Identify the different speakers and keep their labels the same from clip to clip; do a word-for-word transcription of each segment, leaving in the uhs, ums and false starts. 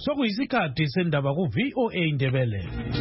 Speaker 1: Sokuyisikhathi sendaba ku V O A Ndebele.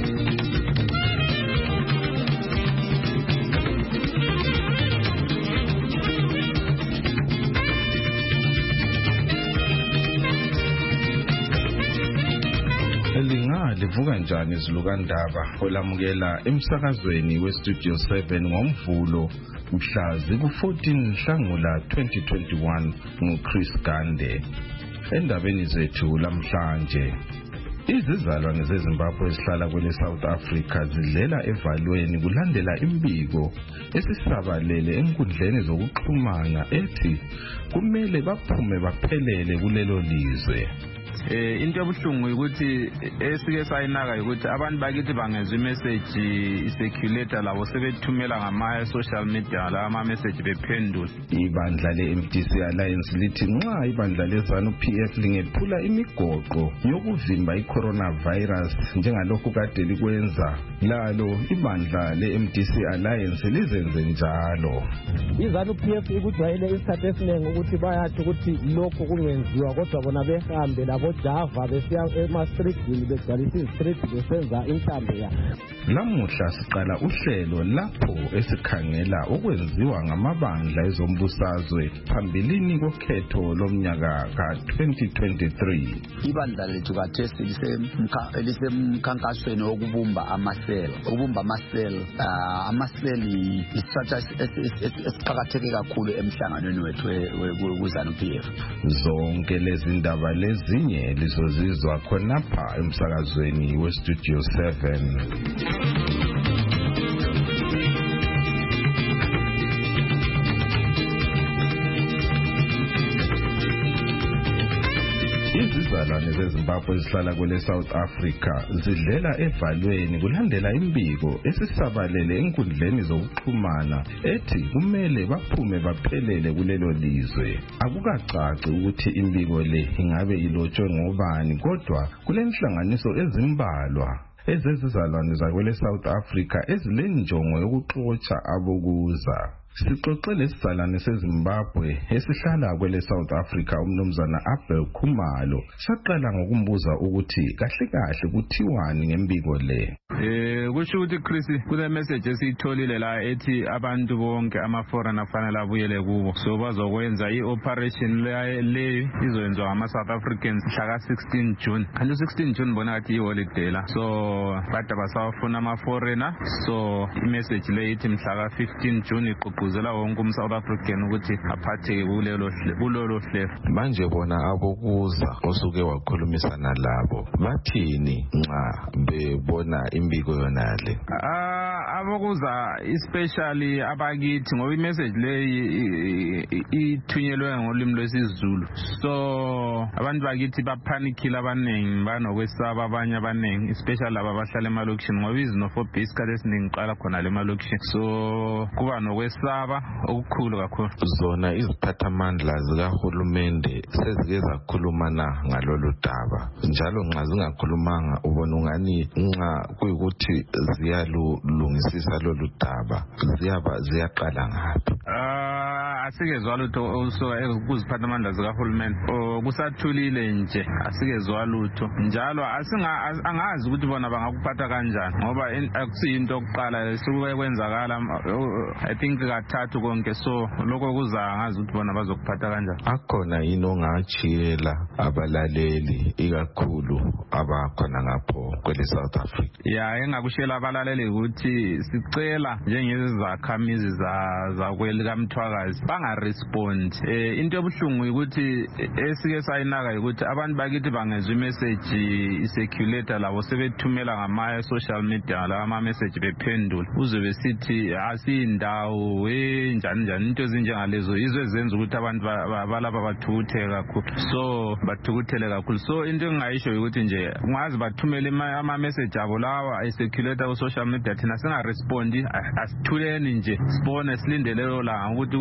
Speaker 2: Elinga livuka njani izilukandaba olamukela emsakazweni we Studio seven ngoMvulo mhla ziku fourteen Nhlangula twenty twenty-one nguChris Gande. Endabeni zethu lamhlanje, izizalwane zeZimbabwe ezihlala kwele South Africa zidlela evalweni kulandela imbiko esisabalele enkundleni zokuxhumana ethi kumele baphume baphelele kulelo lizwe.
Speaker 3: Eh into ebuhlungu ukuthi esike sayinaka ukuthi abantu bakithi bangezwe message iseculator labo sebethumela ngama social media la ama message bephendula.
Speaker 2: Ibandla le M D C Alliance lithi nxa ibandla lezanu P F lingephula imigoqo yokuvimba iCoronavirus njengalokhu kade likwenza, lalo ibandla le M D C Alliance lizenze njalo.
Speaker 4: Izanu P F ikujwayele isikhathi esiningi ukuthi bayathi ukuthi lokho kungenziwa kodwa bona behambe labo Java besiya ema-streetini begcwalisa izistreet besenza intambo ya.
Speaker 2: Lamuhla siqala uhlelo lapho esikhangela okwenziwa ngamabandla ezombusazwe phambilini kokhetho lomnyaka ka twenty twenty-three.
Speaker 5: Ibandla lethu kathesi lisemkhankasweni wokubumba amasela. Ukubumba amasela, amasela istrategy esiqhakatheke kakhulu emhlanganweni wethu weZanu P F.
Speaker 2: Zonke lezi ndaba lezinye lizozizwa khonapha emsakazweni we Studio seven. Izizalwane zeZimbabwe ezihlala kwele South Africa zidlela evalweni kulandela imbiko esisabalele enkundleni zokuxhumana ethi kumele baphume baphelele kulelo lizwe. Akukacaci ukuthi imbiko le ingabe ilotshwe ngobani, kodwa kulenhlanganiso ezimbalwa ezezizalwane zakwele South Africa ezilenjongo yokuxotsha abokuza. Sixoxe lesizalwane seZimbabwe esihlala kwele South Africa umnumzana Abel Khumalo. Saqala ngokumbuza ukuthi kahle kahle kuthiwani ngembiko le.
Speaker 3: Eh kusho ukuthi Chris kule message esitholile la ethi abantu bonke ama foreign afanele abuyele kubo. So bazokwenza ioperation le izoyenziwa ngama South Africans mhla sixteen June. Kanti sixteen June bona athi iholiday la. So bada basafuna ama foreigner. So imessage le ithi mhla fifteen June iqhuquzela wonke um South African ukuthi aphatheke kulelo kulelo hlelo.
Speaker 2: Manje bona abokuza osuke wakhulumisana labo bathini nxa bebona imbiko yonale?
Speaker 3: Ah abokuza especially abakithi ngoba imessage le ithunyelwe ngolimi lwesiZulu. So abantu bakithi baphanikile abaningi banokwesaba abanye abaningi especially laba abahlala emalokishini ngoba izinofobia isikhathi esiningi qala khona le malokishini. So kuba nokwesaba okukhulu kakhulu.
Speaker 2: Zona iziphathamandla zikahulumende sezike zakhulumana ngalolu daba, njalo nxa zingakhulumanga ubona ungani nxa kuyikuthi ziyalungisisa lolu daba ziyaba ziyaqala ngaphi?
Speaker 3: Ah asikezwa lutho usuka kuziphathamandla zikahulumende. Kusathulile nje asikezwa lutho, njalo asinga angazi ukuthi bona bangakuphatha kanjani ngoba akusiyinto okuqala suke kwenzakala. I think kathathu konke, so lokho kuza ngazi ukuthi bona bazokuphatha kanjani.
Speaker 2: Akhona yini ongachiyela abalaleli ikakhulu abakhona ngapho kwele South Africa?
Speaker 3: Ya engakushela abalaleli ukuthi sicela njengezakhamizi za zakweli kaMthwakazi banga respond. Eh into ebuhlungu ukuthi esike sayinaka ukuthi abantu bakithi bangezwe message iseculator labo sebethumela ngama social media la ama message bephendula uze besithi asindawo we njani njani into ezinjengalezo izwe zenza ukuthi abantu balapha bathukutheke kakhulu. So bathukuthele kakhulu. So into engayisho ukuthi nje ungazi bathumele ama message abo lawa iseculator ku social media thina singa respondi asithuleni nje sibone silindele lo la ukuthi kuzokwenza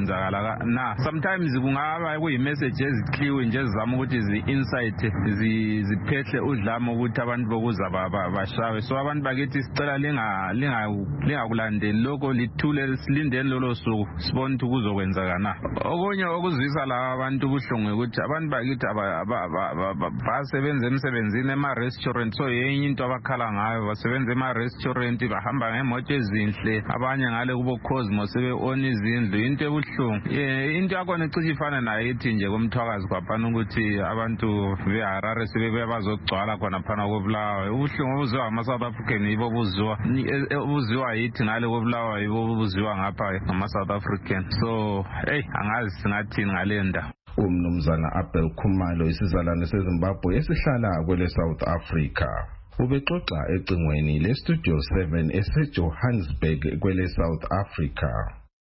Speaker 3: kwenzakala na. Sometimes kungaba kuyi-message ezikliwe nje ezizama ukuthi zi-insight ziphehle udlame ukuthi abantu bokuza bashawe. So abantu bakithi sicela lingakulandeli lokho, lithule silindeni lolo suku sibone ukuthi kuzokwenzaka na. Okunye okuzwisa laba abantu ubuhlungu ukuthi abantu bakithi basebenza emsebenzini ema-restaurant, so yenye into abakhala ngayo, basebenza ema-restaurant, bahamba ngemoto ezinhle, abanye ngale kubo Cosmos sebe-own izindlu. Into ebuhlungu into yakhona icishe ifana nayo ithi nje komthwakazi kwaphana ukuthi abantu beHarare sebebuya bazogcwala khona phana koBulawayo. Ubuhlungu obuziwa ama-South African yibo buziwa obuziwa yithi ngale koBulawayo yibo buziwa ngapha ngama-South African. So hey, angazi singathini ngale nda.
Speaker 2: Umnumzana Abel Khumalo, isizalwane seZimbabwe esihlala kwele South Africa, ubexoxa ecingweni le Studio seven eseJohannesburg kwele South Africa.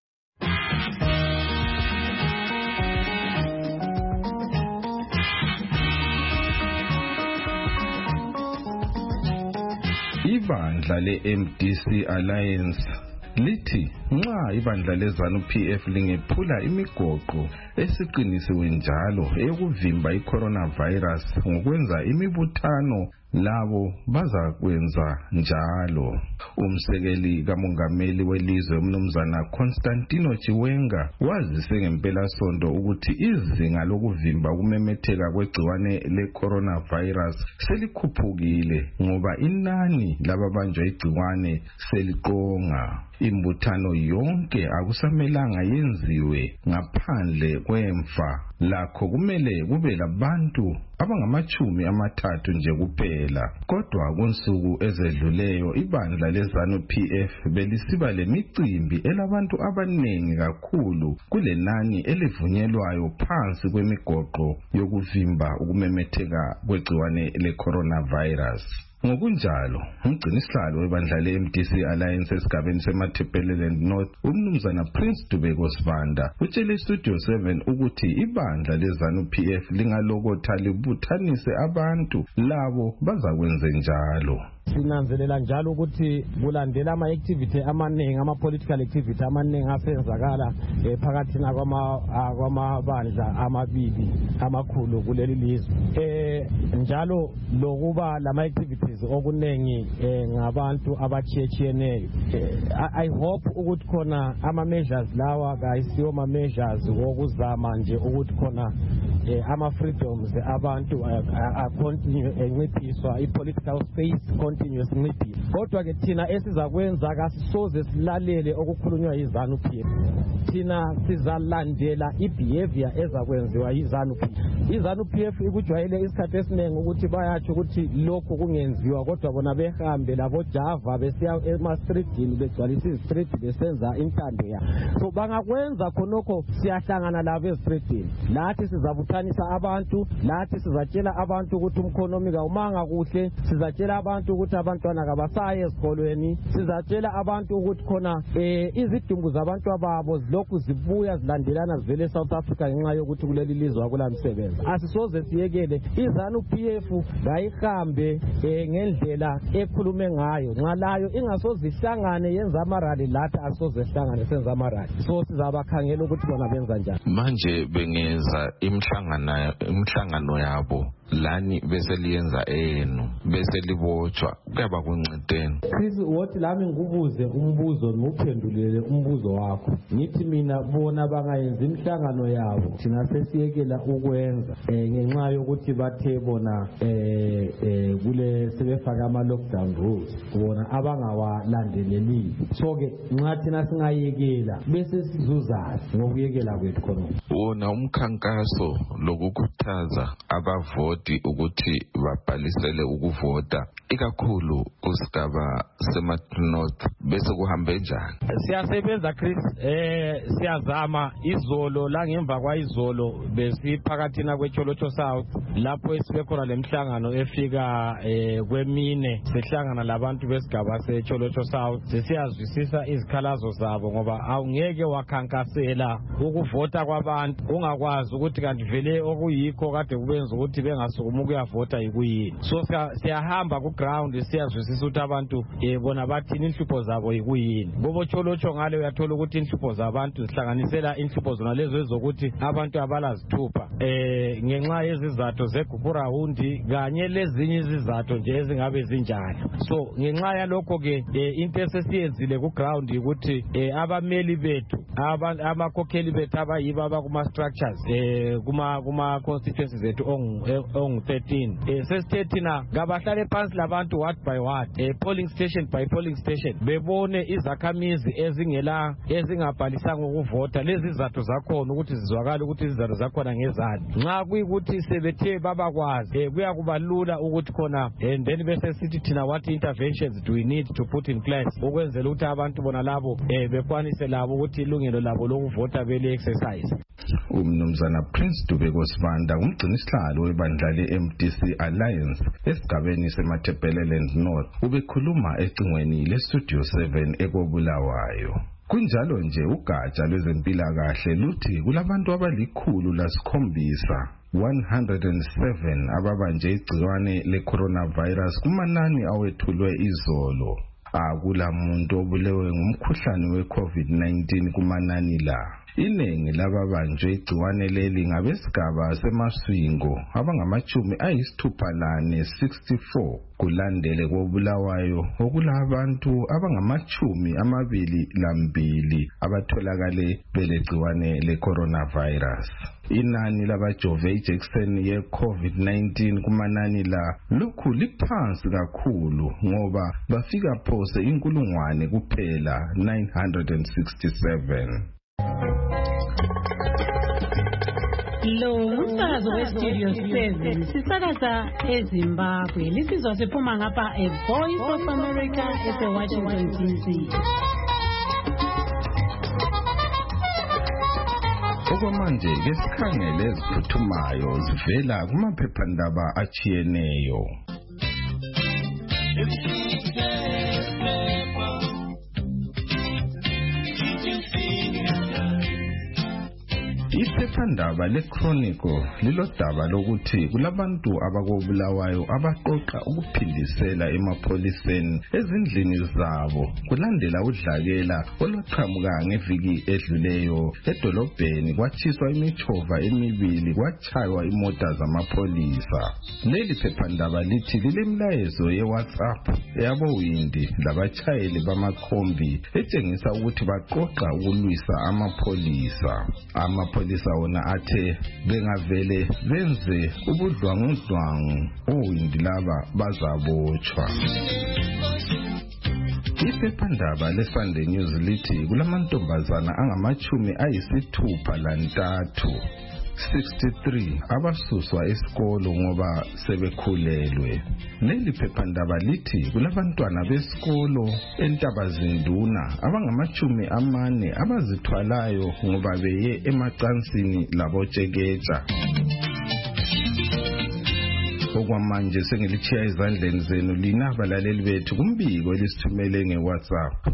Speaker 2: Ibandla le-M D C Alliance lithi nxa ibandla leZANU P F lingephula imigoqo esiqinisiwe njalo eyokuvimba i-coronavirus ngokwenza imibuthano, labo bazakwenza njalo. Umsekeli kamongameli welizwe umnumzana Constantino Chiwenga wazise ngempela sonto ukuthi izinga lokuvimba ukumemetheka kwegciwane le-coronavirus selikhuphukile ngoba inani lababanjwa igciwane seliqonga. Imbuthano yonke akusamelanga yenziwe ngaphandle kwemfa, lakho kumele kube labantu abangamachumi amathathu nje kuphela. Kodwa kunsuku ezedluleyo ibandla leZANU P F belisiba lemicimbi elabantu abanengi kakhulu kulenani elivunyelwayo phansi kwemigoqo yokuvimba ukumemetheka kwegciwane le-coronavirus. Ngokunjalo, umgcinisihlalo webandla le-M D C Alliance esigabeni seMatabeleland North, umnumzana Prince Dubeko Sibanda, utshele iStudio seven ukuthi ibandla leZANU P F lingalokotha libuthanise abantu, labo bazakwenze njalo.
Speaker 4: Sinanzelela njalo ukuthi kulandela ama-activity amaningi, ama-political activity amaningi asenzakala phakathi kwamabandla amabili amakhulu kuleli lizwe. Eh njalo lokuba lama-activities okuningi ngabantu abachiyetshiyeneyo. I hope ukuthi khona ama-measures lawa kayisiwo ama-measures wokuzama nje ukuthi khona ama-freedoms abantu continue enciphiswa, i-political space continuous nciphiswa. Kodwa ke thina esizakwenza kasisoze silalele okukhulunywa yiZANU P F. Thina sizalandela i-behavior ezakwenziwa yiZANU P F. iZANU P F ikujwayele isikhathi esiningi ukuthi bayathi ukuthi lokho kungenziwa, kodwa bona behambe labo Java besiya ema-streetini begcwalisa izistreet besenza intando yabo. So bangakwenza khonokho siyahlangana labo ezistreetini, lathi sizabuthanisa abantu, lathi sizatshela abantu ukuthi umkhonomi kawumanga kuhle, sizatshela abantu ukuthi abantwana kabasaye ezikolweni, sizatshela abantu ukuthi khona izidumbu zabantu ababo zilokhu zibuya zilandelana zivele eSouth Africa ngenxa yokuthi kuleli lizwe akulamsebenzi. Asisoze siyekele iZANU P F kayihambe ngendlela ekhulume ngayo, nxa layo ingasoze ihlangane yenza amarali lathi asoze ihlangane senza amarali. So sizabakhangela ukuthi bona benza njani.
Speaker 6: Manje bengenza imhlangano imhlangano yabo lani bese liyenza enu bese libotshwa kuyaba kuncedeni.
Speaker 4: Chris, wothi lami ngubuze umbuzo nguphendulele umbuzo wakho. Ngithi mina bona bangayenza imhlangano yabo thina sesiyekela ukwenza ngenxa yokuthi bathe bona eh eh kule sebefaka ama lockdown rules bona abangawalandeleli. So ke nxa thina singayekela bese sizuzazi ngokuyekela kwethu khona.
Speaker 6: Wona umkhankaso lokukhuthaza abavoti ukuthi babhalisele ukuvota ikakhulu kusigaba sema-North bese kuhambe njani?
Speaker 4: Siyasebenza Chris, eh siyazama. Izolo la ngemva kwa izolo besiphakathina kweCholocho South lapho esibe khona lemhlangano efika eh kwemine sihlangana labantu besigaba seCholocho South. Sesiyazwisisa izikhalazo zabo ngoba awungeke wakhankasela ukuvota kwabantu ungakwazi ukuthi kanti vele okuyikho kade kubenza ukuthi benga bangasukuma ukuyavota yikuyini. So siyahamba ku ground siyazwisisa ukuthi abantu eh bona bathini inhlupho zabo yikuyini. Ngoba cholocho ngale uyathola ukuthi inhlupho zabantu zihlanganisela inhlupho zona lezo ezokuthi abantu abalazithupha eh ngenxa yezizathu zegugura hundi kanye lezinye izizathu nje ezingabe zinjalo. So ngenxa yalokho ke into esesiyenzile ku ground ukuthi abameli bethu amakhokheli bethu abayiba abakuma structures eh kuma kuma constituencies zethu ongu thirteen eh sesithethina ngabahlale phansi labantu ward by ward eh polling station by polling station bebone izakhamizi ezingela ezingabhalisanga ukuvota lezi izathu zakhona ukuthi sizwakala ukuthi izizathu zakhona ngezani. Nxa kuyikuthi sebethe babakwazi eh kuyakubalula ukuthi khona and then bese sithi thina what interventions do we need to put in place ukwenzela ukuthi abantu bona labo eh bekwanise labo ukuthi ilungelo labo lokuvota bele exercise.
Speaker 2: Umnumzana Prince Dubeko Sibanda umgcinisihlalo webandla le-M D C Alliance esigabeni seMatabeleland North ubekhuluma ecingweni le-Studio seven ekobulawayo. Kunjalo nje ugatsha lwezempilakahle luthi kulabantu abalikhulu lasikhombisa one hundred seven ababanje igciwane le-coronavirus kumanani awethulwe izolo. Akula muntu obulewe ngumkhuhlane we-COVID nineteen kumanani la. Iningi lababanjwe igciwane leli ngabesigaba seMaswingo abangamachumi ayisithupha lane sixty-four kulandele kobulawayo okulabantu abangamachumi amabili lambili abatholakale belegciwane le-coronavirus. Inani labajove ijekiseni ye-COVID nineteen kumanani la lokhu liphansi kakhulu ngoba bafika phose inkulungwane kuphela nine hundred sixty-seven.
Speaker 7: Lo umsakazo we-Studio seven sisakaza eZimbabwe lisizwa siphuma ngapha e-Voice of America ese-Washington D C.
Speaker 2: Okwamanje ke sikhangele eziphuthumayo zivela kumaphephandaba achiyeneyo. Iphephandaba le-Chronicle lilodaba lokuthi kulabantu abakobulawayo abaqoqa ukuphindisela emapholiseni ezindlini zabo kulandela udlakela olwaqhamuka ngeviki edluleyo edolobheni kwatshiswa imichova emibili kwachaywa imota zamapholisa. Leli phephandaba lithi lilemlayezo ye-WhatsApp eyabowindi labachayeli bamakhombi etshengisa ukuthi baqoqa ukulwisa amapholisa. Amapholisa wona athe bengavele benze ubudlwangudlwangu owindi laba bazabotshwa. Iphephandaba le-Sunday News lithi kulamantombazana angamachumi ayisithupha lantathu sixty-three abasuswa esikolo ngoba sebekhulelwe. Leli phephandaba lithi kulabantwana besikolo eNtabazinduna abangamachumi amane abazithwalayo ngoba beye emacansini labotsheketsha. Okwamanje sengilichiya ezandleni zenu lina abalaleli bethu kumbiko elisithumele nge-WhatsApp.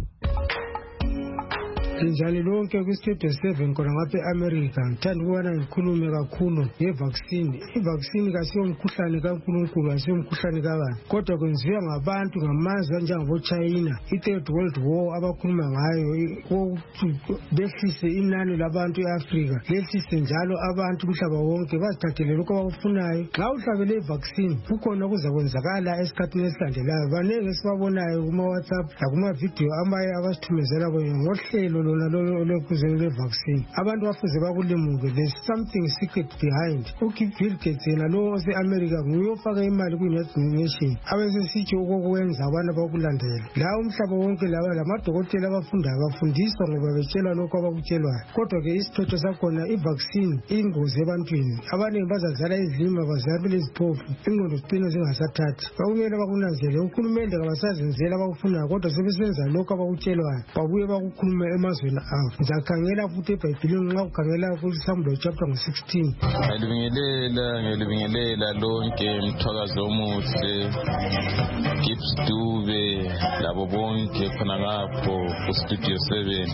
Speaker 8: Njalo lonke kwi-Studio seven kona ngapha e-America ngithanda ukubana ngikhulume kakhulu ngevaccine. Ivaccine kasiyo umkhuhlane kaNkulunkulu asiyo umkhuhlane kabani kodwa kwenziwa ngabantu ngamazwe anjengaboChina i-Third World War abakhuluma ngayo behlise inani labantu e-Afrika lehlise njalo abantu umhlaba wonke bazithathele lokho abakufunayo. Nxa uhlabele ivaccine kukhona okuzakwenzakala esikhathini esilandelayo. Banenge esibabonayo kuma-WhatsApp lakuma-video amaye abasithumezela kwenye ngohlelo lona lokuzele vaccine. Abantu bafuze bakulimuke. There's something secret behind. Uki Bill Gates yena lo ose-America nguye ofaka imali ku-United Nations abesesithi okokwenza abantu abakulandela. La umhlaba wonke laba lamadokotela abafundayo bafundiswa ngoba betshela lokho abakutshelwayo. Kodwa ke isithetho sakhona i-vaccine iyingozi ebantwini. Abaningi bazazala izilima bazabele iziphofu ingqondo zicine zingasathathi. Bakumele bakunanzele uhulumende kabasazenzela abakufunayo kodwa sebesenza lokho abakutshelwayo babuye bakukhulume ema emazweni abo. Ngizakhangela futhi eBhayibhelini nxa ukhangela kuSamuel chapter sixteen.
Speaker 9: Ngilibingelela ngilibingelela lonke mthwakazi omuhle Gibbs Dube labo bonke khona ngapho ku Studio seven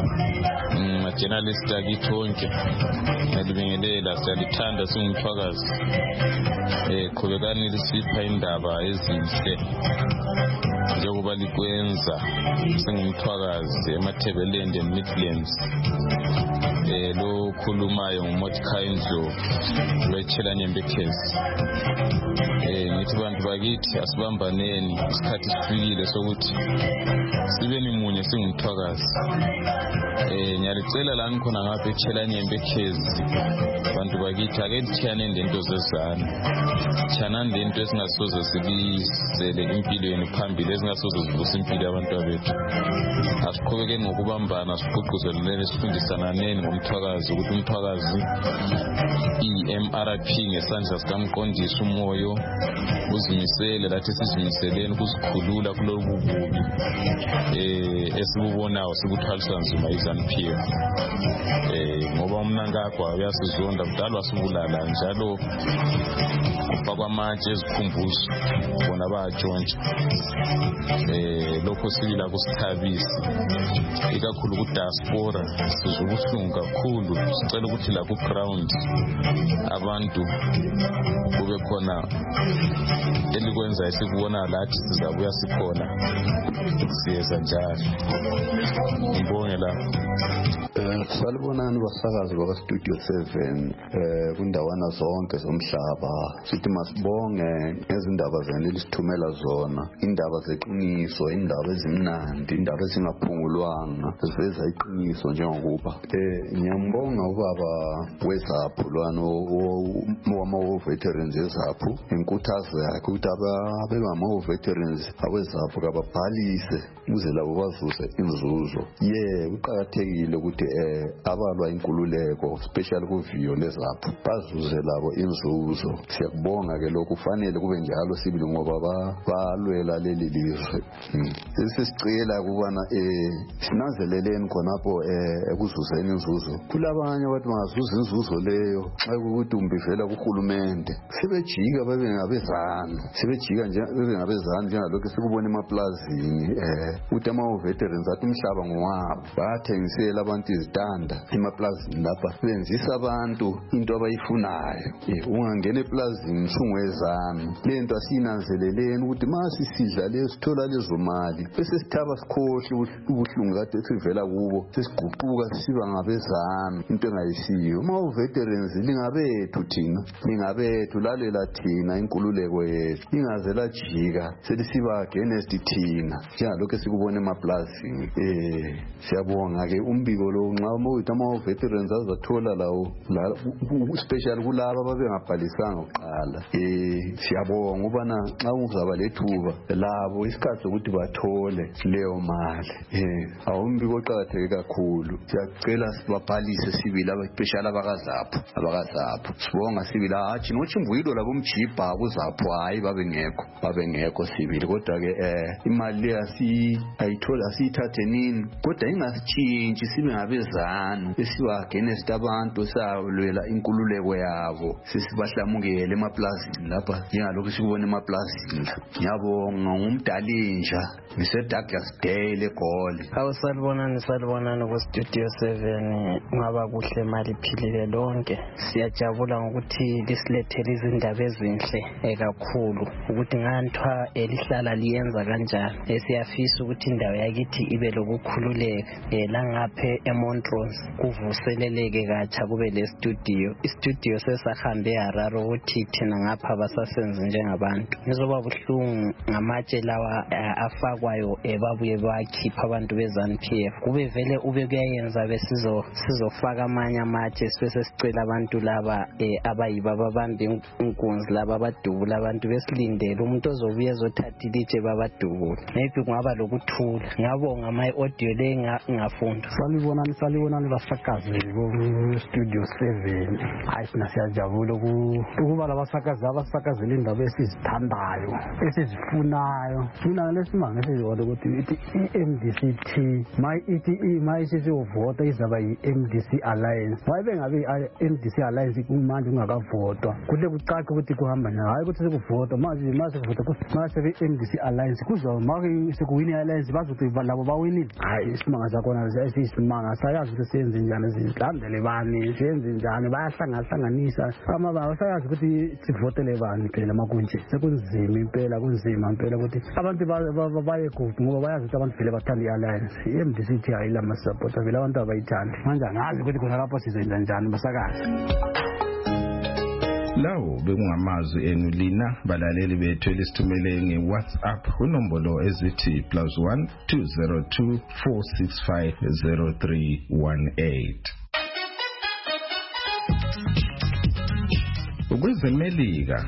Speaker 9: ma journalist akithi onke ngilibingelela siyalithanda singumthwakazi eh qhubekani lisipha indaba ezinhle njengoba likwenza singumthwakazi emathebelende and Midlands eh lo khulumayo nguMotkhaya Ndlovu lwetshela Nyembekezi eh ngithi bantu bakithi asibambaneni isikhathi sifikile sokuthi sibe nimunye singumthwakazi eh ngiyalicela la ngikhona ngapha etshela Nyembekezi bantu bakithi ake lithiyane ndento zezana thiyana ndento esingasoze sibisele impilo yenu phambili esingasoze zivusa impilo yabantu bethu asiqhubekeni ngokubambana siqhuqhuzelene sifundisana neni ngomthwakazi ukuthi umthwakazi i-M R P ngesandla sikamqondisi umoyo uzimisele lathi sizimiseleni ukuzikhulula kulobu bubi eh esibubonayo sibuthwalisa nzima iZANU P F eh ngoba umnankagwa uyasizonda kudalwa sibulala njalo kufa kwamatshe ezikhumbuzo bona bayatshontsha eh lokho sibila kusithabisi ikakhulu ku diaspora sizobuhlungu kakhulu sicela ukuthi la ku ground abantu kube khona elikwenza esikubona lathi sizabuya sikhona siyeza njalo ngibonge la
Speaker 10: eh salibonani basakazi bakwa Studio seven eh kundawana zonke zomhlaba sithi masibonge ngezindaba zenu elisithumela zona indaba zeqiniso indaba ezimnandi indaba ezingaphungulwanga ziveza iqiniso njengokuba eh ngiyambonga ubaba weZAPHU lwana wama veterans eZAPHU inkuthazo yakhe ukuthi ababema veterans aweZAPHU kababhalise ukuze labo bazuse inzuzo ye kuqakathekile ukuthi eh abalwa inkululeko special kuviyo leZAPHU bazuze labo inzuzo siyakubonga ke lokhu kufanele kube njalo sibili ngoba balwela leli lizwe sesicela kubana eh sinanzeleleni khonapho eh ekuzuzeni inzuzo kulabanye abantu bangazuza inzuzo leyo xa ukuthi umbivela kuhulumende sebejika babe ngabezana sebejika nje babe ngabezana njengalokho sikubona emaplazini eh ukuthi ama veterans athi umhlaba ngowabo bathengisela abantu izitanda emaplazini lapha sebenzisa abantu into abayifunayo eh ungangena eplazini sungwezana lento asinanzeleleni ukuthi masi sidla lesithola lezo mali bese sithaba sikhohle ubuhlungu kade sivela kubo sesiguquka siba ngabezana into engayisiyo uma veterans lingabethu thina lingabethu lalela thina inkululeko yethu lingaze lajika selisiba against thina njengalokho sikubona emaplazini eh siyabonga ke umbiko lo nxa umuntu ama veterans azathola lawo special kulabo ababengabhalisanga uqala eh siyabonga ubana nxa uzaba lethuba labo isikhathi ukuthi bathole leyo mali eh awumbiko oqakatheke kakhulu siyacela sibabhalise sibili aba special abakaZAPHU abakaZAPHU sibonga sibili hathi nochimbuyilo labo mjibha kuZAPHU hayi babengekho babengekho sibili kodwa ke eh imali asi ayithola asithathe nini kodwa ingasitshintshi sibe ngabezana esiba against abantu salwela inkululeko yabo sesibahlamukele emaplazini lapha njengalokho sikubona emaplazini ngiyabonga ngumdalinja Mister Douglas Dale eGoli
Speaker 11: awusalibonani salibonani ku Studio seven ngaba kuhle mali philile lonke siyajabula ngokuthi lisilethele izindaba ezinhle ekakhulu ukuthi nganthwa elihlala liyenza kanjani esiyafisa ukuthi indawo yakithi ibe lokukhululeka langaphe eMontrose kuvuseleleke katsha kube le studio istudio sesahambe eHarare ukuthi thina ngapha basasenze njengabantu ngizoba buhlungu ngamatshe lawa afakwayo ebabuye bakhipha abantu beZANU P F kube vele ube kuyenza besizo sizofaka amanye amatshe bese sicela abantu laba abayiba babambe inkunzi laba abadubula abantu besilindele umuntu ozobuye ezothatha ilitshe babadubula maybe kungaba lokuthula ngabonga ama audio le ngafunda
Speaker 12: salibonani salibonani basakazi ku Studio seven hayi sina siyajabula ukuba labasakazi abasakazela indaba esizithandayo esizifunayo mina lesimanga sizodwa ukuthi i-M D C T my ithi mayisithi uvota izaba yi-M D C Alliance waye bengabe i-M D C Alliance kumanje ungakavotwa kuhle kucaca ukuthi kuhamba njani hayi ukuthi sekuvotwa manje mase kuvota mase be-M D C Alliance kuzo manje sekuwini alliance bazothi labo bawinile hayi isimanga sakhona siyisimanga sayazi ukuthi senze njani sizihambele bani senze njani bayahlangahlanganisa amababa sayazi ukuthi sivotele bani phela makunje sekunzima impela kunzima impela ukuthi abantu baye kude ngoba bayazi ukuthi abantu vele bathanda i-alliance i-M D C T hayi lama support vele abantu abayithandi manje angazi ukuthi khona lapho sizenza njani basakazi.
Speaker 2: Lawo bekungamazwi enu lina balaleli bethu elisithumele nge-WhatsApp unombolo ezithi plus one two zero two four six five zero three one eight. Ukwezemelika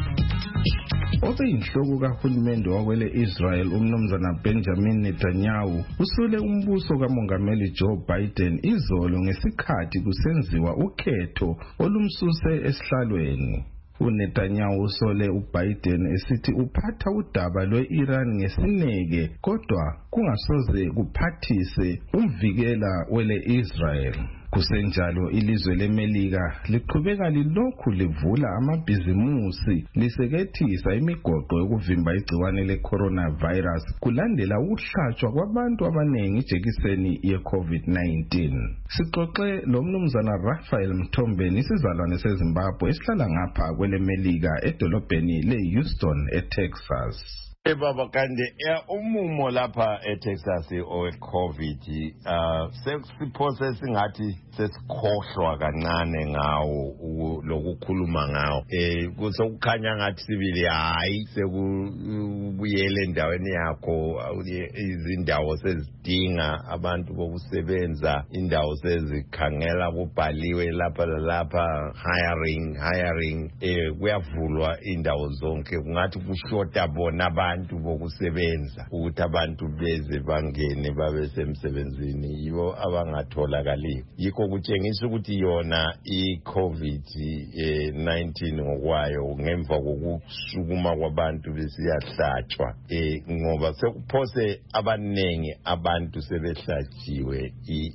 Speaker 2: obeyinhloko kahulumende wakwele Israel umnumzana Benjamin Netanyahu usule umbuso kamongameli Joe Biden izolo ngesikhathi kusenziwa ukhetho olumsuse esihlalweni. uNetanyahu usole uBiden esithi uphatha udaba lwe-Iran ngesineke kodwa kungasoze kuphathise umvikela wele Israel. Kusenjalo ilizwe leMelika liqhubeka lilokhu livula amabhizimusi lisekethisa imigoqo yokuvimba igciwane le-coronavirus kulandela ukuhlatshwa kwabantu abanengi ijekiseni ye-COVID nineteen. Sixoxe lo mnumzana Raphael Mthombeni isizalwane seZimbabwe esihlala ngapha kweleMelika edolobheni le-Houston eTexas.
Speaker 13: Baba kande umumo lapha eTexas owe-COVID uh sesiphose singathi sesikhohlwa kancane ngawo lokukhuluma ngawo eh kusokukhanya ngathi sibili hayi sekubuyele endaweni yakho izindawo sezidinga abantu bokusebenza indawo sezikhangela kubhaliwe lapha lapha hiring hiring eh kuyavulwa indawo zonke kungathi kushota bona abantu bokusebenza ukuthi abantu beze bangene babe semsebenzini yibo abangatholakali yikho kutshengisa ukuthi yona i-COVID nineteen ngokwayo ngemva kokusukuma kwabantu besiyahlatshwa eh ngoba sekuphose abanengi abantu sebehlatshiwe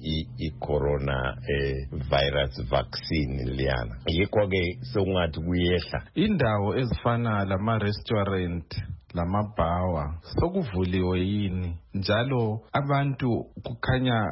Speaker 13: i-corona virus vaccine liyana yikho ke sokungathi kuyehla
Speaker 6: indawo ezifana lama restaurant lamabhawa sokuvuliwe yini njalo abantu kukhanya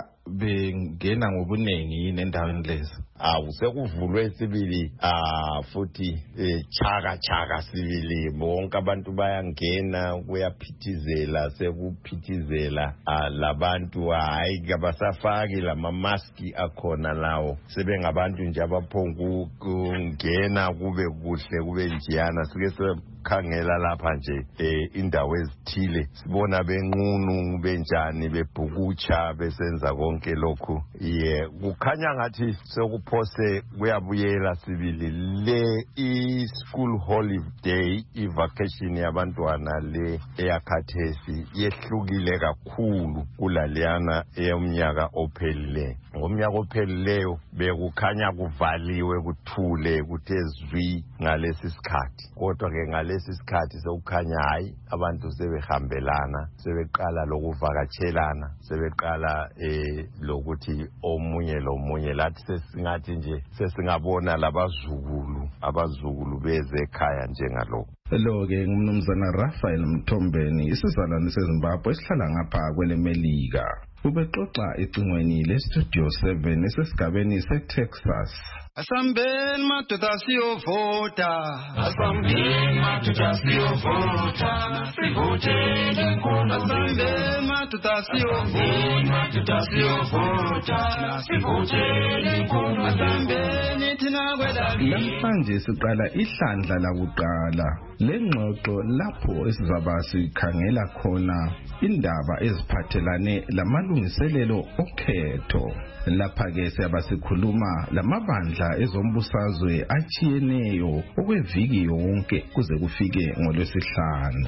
Speaker 6: bengena ngobunengi yini endaweni lezi
Speaker 13: awu sekuvulwe sibili ah futhi chaka chaka sibili bonke abantu bayangena kuyaphithizela sekuphithizela labantu hayi kabasafaki lama mask akhona lawo sebengabantu nje abaphongu kungena kube kuhle kube njiyana sike khangela lapha nje indawo ezithile sibona benqunu benjani bebhukutsha besenza konke lokhu ye kukhanya ngathi sekuphose kuyabuyela sibili le i-school holiday i-vacation yabantwana le eyakhathesi yehlukile kakhulu kulaleyana eyomnyaka ophelileyo ngomnyaka ophelileyo bekukhanya kuvaliwe kuthule kuthe zwi ngalesi sikhathi kodwa ke ngalesi sikhathi sokukhanya hayi abantu sebehambelana sebeqala lokuvakatshelana sebeqala eh lokuthi omunye lomunye lathi sesingathi nje sesingabona labazukulu abazukulu beze ekhaya njengalo
Speaker 2: lo ke ngumnumzana Raphael Mthombeni isizalwane seZimbabwe esihlala ngapha kweleMelika ubexoxa ecingweni le-Studio seven esesigabeni seTexas.
Speaker 14: Asambeni madoda siyovota Asambeni madoda siyovota Sivotele nkona Asambeni madoda siyovota madoda siyovota Sivotele nkona Asambeni thina kwelaki
Speaker 2: Namhlanje siqala ihlandla lakuqala lengxoxo lapho esizaba sikhangela khona indaba eziphathelane lamalungiselelo okhetho lapha ke siyaba sikhuluma lamabandla ezombusazwe achiyeneyo okweviki yonke kuze kufike ngolwesihlanu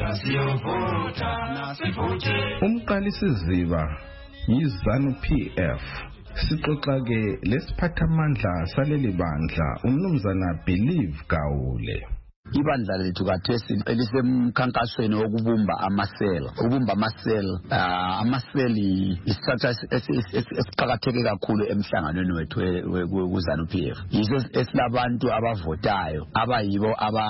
Speaker 2: umqalisiziba yiZanu P F sixoxa ke lesiphathamandla saleli bandla umnumzana Believe Gawule
Speaker 5: ibandla lethu kathesi elisemkhankasweni wokubumba amasela ukubumba amasela amaseli istructure esiqhakatheke kakhulu emhlanganweni wethu weZANU P F yiso esilabantu abavotayo abayibo aba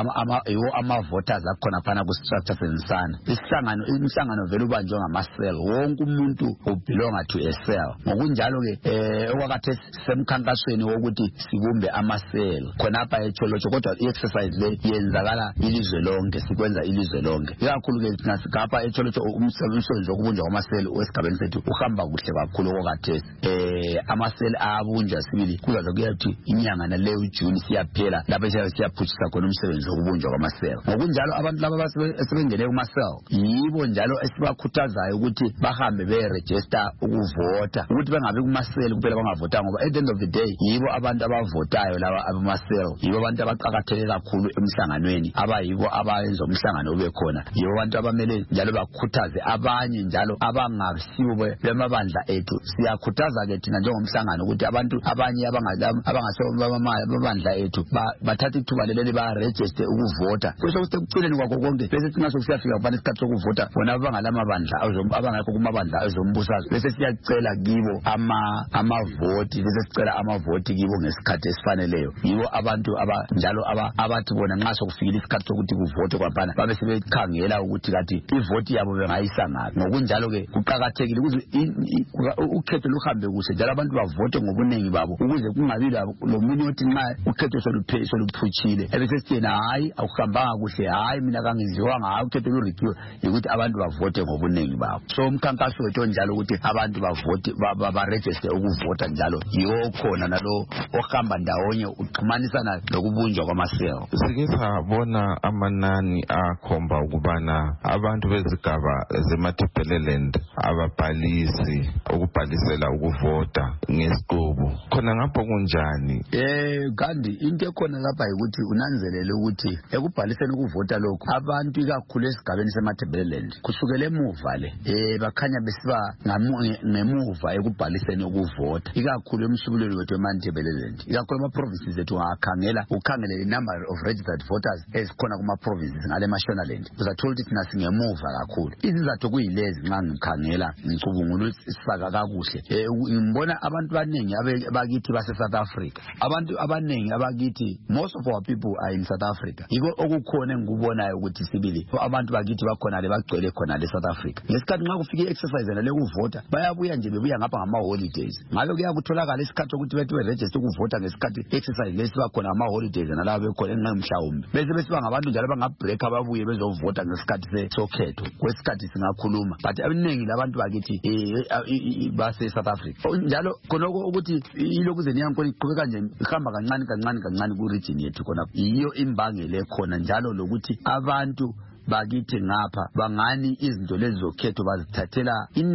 Speaker 5: yiwo ama voters akhona phana ku structure senzisana isihlangano imihlangano vele ubanjwe ngamasel wonke umuntu ubelonga to a cell ngokunjalo ke eh okwakathe semkhankasweni wokuthi sibumbe amasel khona apha eCholotsho kodwa i-exercise le yenzakala ilizwe lonke sikwenza ilizwe lonke ikakhulu ke nasigapha eCholotsho umsebenzi wokubunjwa kwamasel wesigabeni sethu uhamba kuhle kakhulu okwakathe eh amasel abunjwa sibili kuza zokuyathi inyanga na leyo June siyaphela lapho siyaphutshisa khona umsebenzi wokubunjwa kwamasel ngokunjalo abantu laba basebengene kumasel yibo njalo esibakhuthazayo ukuthi bahambe beregister ukuvota ukuthi bengabe kumasel kuphela bangavota ngoba at the end of the day yibo abantu abavotayo laba abamasel yibo abantu abaqhakatheke kakhulu emhlanganweni abayibo abayenza umhlangano ube khona yibo abantu abamele njalo bakhuthaze abanye njalo abangasibo bemabandla ethu siyakhuthaza ke thina njengomhlangano ukuthi abantu abanye abangasebenzi bamabandla ethu bathatha ithuba leli ba register ukuvota bese kusekugcineni kwakho konke bese singaso siyafika kubani isikhathi sokuvota bona bangalama bandla abangakho kumabandla ezombusazwe bese siyacela kibo ama amavoti bese sicela amavoti kibo ngesikhathi esifaneleyo yibo abantu abanjalo abathi bona nxa sokufikile isikhathi sokuthi kuvote kwaphana babe sebekhangela ukuthi kathi ivoti yabo bengayisa ngapi ngokunjalo ke kuqhakathekile ukuthi ukhetho luhambe kuhle njalo abantu bavote ngobunengi babo ukuze kungabi lo munye othi nxa ukhetho soluphuchile ebese sithena hayi akuhambanga kuhle hayi mina kangiziwa ngayo ukhetho lurikiwe ukuthi abantu bavote ngobunengi babo so umkhankaso wethu njalo ukuthi abantu bavote baregister ukuvota njalo yiwo khona nalo ohamba ndawonye uxhumanisana lokubunjwa kwamasel
Speaker 6: sike sabona amanani akhomba ukubana abantu bezigaba zeMatabeleland ababhalisi ukubhalisela ukuvota ngesiqubu khona ngapho kunjani
Speaker 5: eh kandi into ekhona lapha ukuthi unanzelele ukuthi ekubhaliseni ukuvota lokho abantu ikakhulu esigabeni seMatabeleland kusukela emuva le eh bakhanya besiba ngemuva ekubhaliseni ukuvota ikakhulu emsubulweni wethu eMatabeleland ikakhulu ama provinces ethu ngakhangela ukhangele the number of registered voters ezikhona kuma provinces ngale Mashonaland uzathola ukuthi thina singemuva kakhulu izizathu kuyilezi nxa ngikhangela ngicubungula isifaka kakuhle eh ngibona abantu abaningi abakithi base South Africa abantu abaningi abakithi most of our people are in South Africa yiko okukhona engikubonayo ukuthi sibili abantu bakithi bakhona le bagcwele khona le South Africa ngesikhathi nxa kufika i-exercise na le kuvota bayabuya nje bebuya ngapha ngama holidays ngabe kuyakutholakala isikhathi ukuthi bethu register ukuvota ngesikhathi exercise lesiba khona ngama holidays nalabo bekhona enqamhlawumbe bese besiba ngabantu njalo bangabreak ababuye bezovota ngesikhathi sokhetho kwesikhathi singakhuluma but abaningi labantu bakithi eh base South Africa njalo khonoko ukuthi ilokuze niyankoni iqhubeka nje ihamba kancane kancane kancane ku region yethu khona iyo imbangele khona njalo lokuthi abantu bakithi ngapha bangani izinto lezi zokhetho bazithathela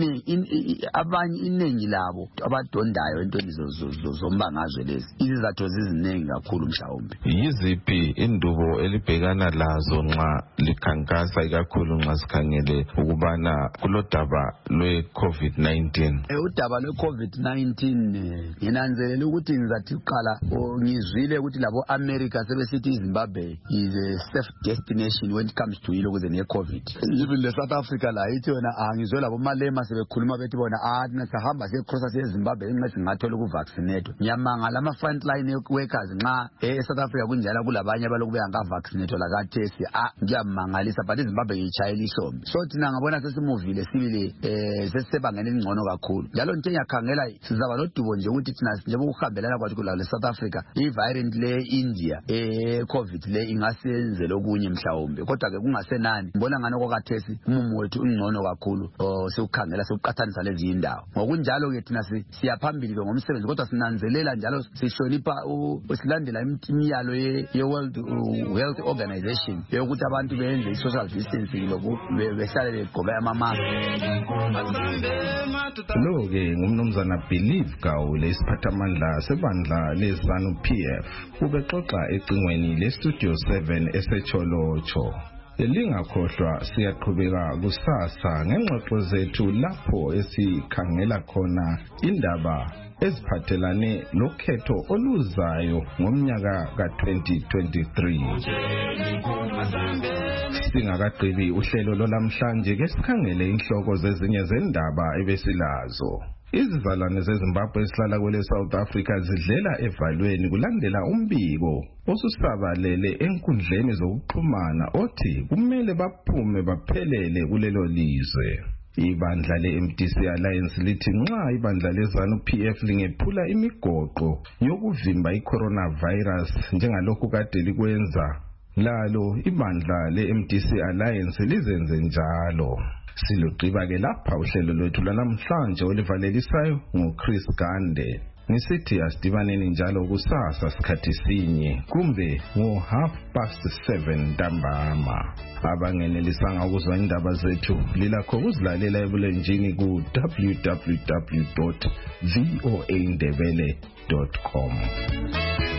Speaker 5: abanye inengi labo abadondayo entweni zombangazwe lezi izizathu ziziningi kakhulu mhlawumbe
Speaker 6: yiziphi indubo elibhekana lazo nxa likhankasa ikakhulu nxa sikhangele ukubana kulodaba lwe COVID nineteen
Speaker 5: udaba lwe COVID nineteen nginanzelela ukuthi ngizathi uqala ngizwile ukuthi labo America sebesithi iZimbabwe is a safe destination when it comes to lokuze ne COVID even le South Africa la ithi wena angizwe labo malema sebekhuluma bethi bona ah thina sahamba siye cross siye Zimbabwe incesi ngathola ukuvaccinate nyamanga lama frontline workers nxa e South Africa kunjalo kulabanye abalokubuya ngavaccinate la kathesi ah ngiyamangalisa but iZimbabwe yichayela ihlombe so thina ngabona sesimuvile sibili eh sesebangene ingcono kakhulu njalo nje ngiyakhangela sizaba nodubo nje ukuthi thina nje bokuhambelana kwathi kula le South Africa i variant le India eh COVID le ingasenzela okunye mhlawumbe kodwa ke kungase nani ngibona ngane kwakathesi umumo wethu ungcono kakhulu sikukhangela sikuqathanisa lezi indawo ngokunjalo ke thina siyaphambili ngomsebenzi kodwa sinanzelela njalo sihlonipha silandela imiyalo ye World Health Organization yokuthi abantu benze social distancing lokhu behlale begqoka ama mask
Speaker 2: lo ke ngumnumzana Believe Gaule isiphathamandla sebandla leZANU P F ubexoxa ecingweni le Studio seven eseCholotsho. Lingakhohlwa siyaqhubeka kusasa ngengxoxo zethu lapho esikhangela khona indaba eziphathelane lokhetho oluzayo ngomnyaka ka twenty twenty-three. Singakaqhibi uhlelo lolamhlanje ke sikhangele inhloko zezinye zendaba ebesilazo. Izizalwane zeZimbabwe esihlala kwele South Africa zidlela evalweni kulandela umbiko osusabalele enkundleni zokuxhumana othi kumele baphume baphelele kulelo lizwe. Ibandla le-M D C Alliance lithi nxa ibandla leZANU-P F lingephula imigoqo yokuvimba i-coronavirus njengalokhu kade likwenza, lalo ibandla le-M D C Alliance lizenze njalo. Silugqiba ke lapha uhlelo lwethu lanamhlanje olivalelisayo nguChris Gande. Ngisithi asidibaneni njalo kusasa sikhathi sinye kumbe ngo half past seven ntambama. Abangenelisanga ukuzwa indaba zethu lilakho ukuzilalela ebulenjini ku w w w dot v o a ndebele dot com.